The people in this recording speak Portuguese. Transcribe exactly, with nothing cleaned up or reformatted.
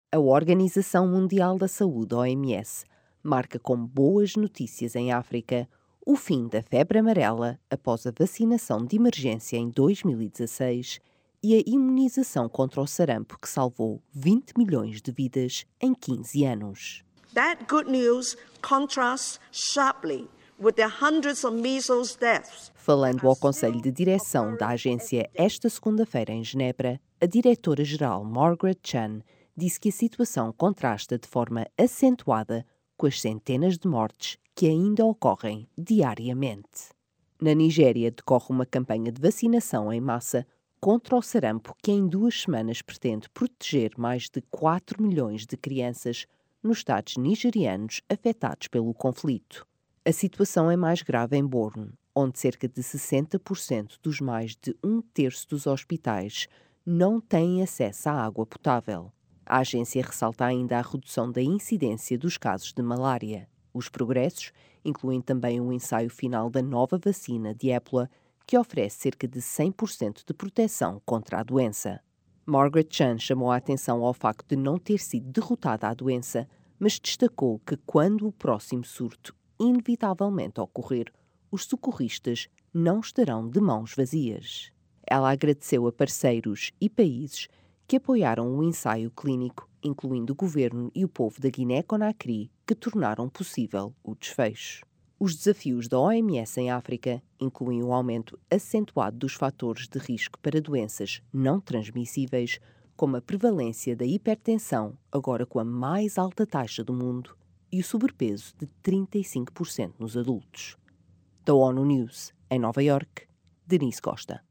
A Organização Mundial da Saúde, O M S, marca como boas notícias em África o fim da febre amarela após a vacinação de emergência em dois mil e dezasseis e a imunização contra o sarampo que salvou vinte milhões de vidas em quinze anos. That good news contrasts sharply with the hundreds of measles deaths. Falando ao Conselho de Direção da agência esta segunda-feira em Genebra, a diretora-geral Margaret Chan disse que a situação contrasta de forma acentuada com as centenas de mortes que ainda ocorrem diariamente. Na Nigéria decorre uma campanha de vacinação em massa contra o sarampo que em duas semanas pretende proteger mais de quatro milhões de crianças nos estados nigerianos afetados pelo conflito. A situação é mais grave em Borno, onde cerca de sessenta por cento dos mais de um terço dos hospitais não têm acesso à água potável. A agência ressalta ainda a redução da incidência dos casos de malária. Os progressos incluem também o ensaio final da nova vacina de ébola, que oferece cerca de cem por cento de proteção contra a doença. Margaret Chan chamou a atenção ao facto de não ter sido derrotada a doença, mas destacou que quando o próximo surto inevitavelmente ocorrer, os socorristas não estarão de mãos vazias. Ela agradeceu a parceiros e países que apoiaram o ensaio clínico, incluindo o governo e o povo da Guiné-Conakry, que tornaram possível o desfecho. Os desafios da O M S em África incluem o aumento acentuado dos fatores de risco para doenças não transmissíveis, como a prevalência da hipertensão, agora com a mais alta taxa do mundo, e o sobrepeso de trinta e cinco por cento nos adultos. Da ONU News, em Nova Iorque, Denise Costa.